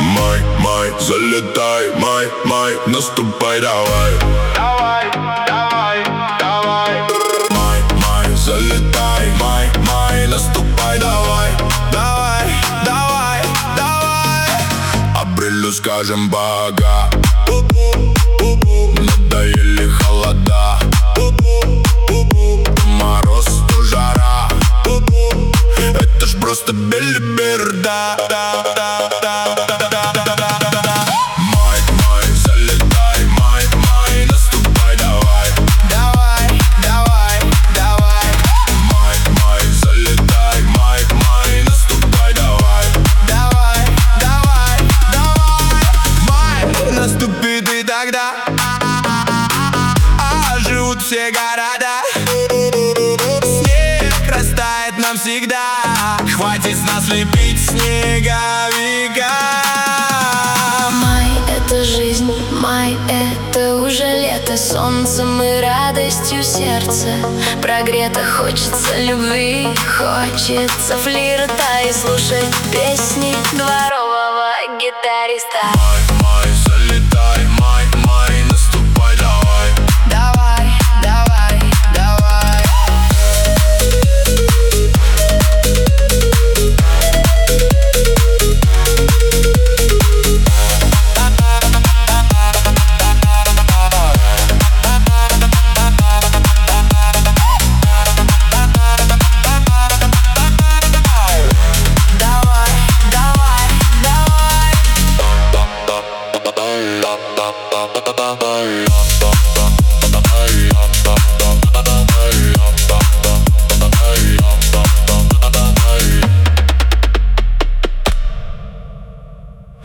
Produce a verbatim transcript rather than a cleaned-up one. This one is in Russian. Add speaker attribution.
Speaker 1: Май, май, залетай, май, май, наступай, давай.
Speaker 2: Давай, давай, давай.
Speaker 1: Май, май, залетай, май, май, наступай, давай.
Speaker 2: Давай, давай, давай.
Speaker 1: Апрелю скажем пока. Надоели холода. То мороз, то жара. Это ж просто белиберда. Май, май, залетай, май, май, наступай, давай.
Speaker 2: Давай, давай, давай.
Speaker 1: Май, май, залетай, май, май, наступай, давай.
Speaker 2: Давай, давай, давай. Май наступит и тогда оживут все города. Снег растает навсегда. Хватит с нас лепить снеговика.
Speaker 3: Май — это жизнь, май — это уже лето. Солнцем и радостью сердце прогрето. Хочется любви, хочется флирта и слушать песни два